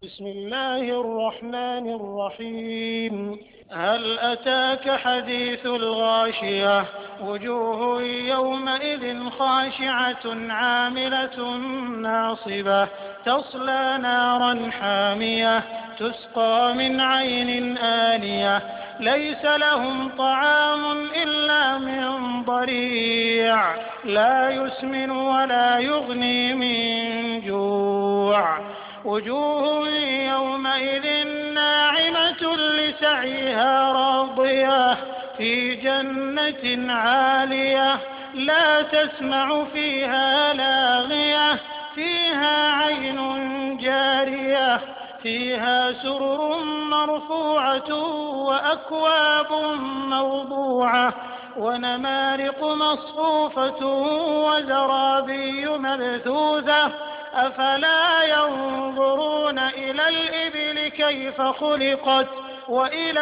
بسم الله الرحمن الرحيم. هل أتاك حديث الغاشية؟ وجوه يومئذ خاشعة عاملة ناصبة تصلى نارا حامية تسقى من عين آنية ليس لهم طعام إلا من ضريع لا يسمن ولا يغني من جوع. وجوه يومئذ ناعمة لسعيها راضية في جنة عالية لا تسمع فيها لاغية فيها عين جارية فيها سرر مرفوعة وأكواب موضوعة ونمارق مصفوفة وزرابي مبثوثة أفلا ينظرون إلى الإبل كيف خلقت وإلى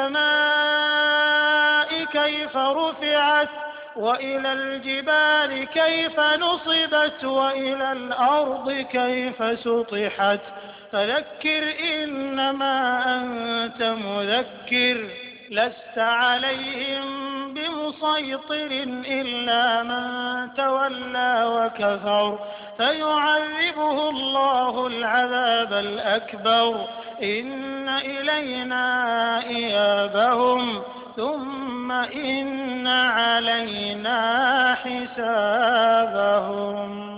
السماء كيف رفعت وإلى الجبال كيف نصبت وإلى الأرض كيف سطحت فذكر إنما أنت مذكر لست عليهم بمسيطر إلا من تولى وكفر فيعذبه الله العذاب الأكبر إن إلينا إيابهم ثم إن علينا حسابهم.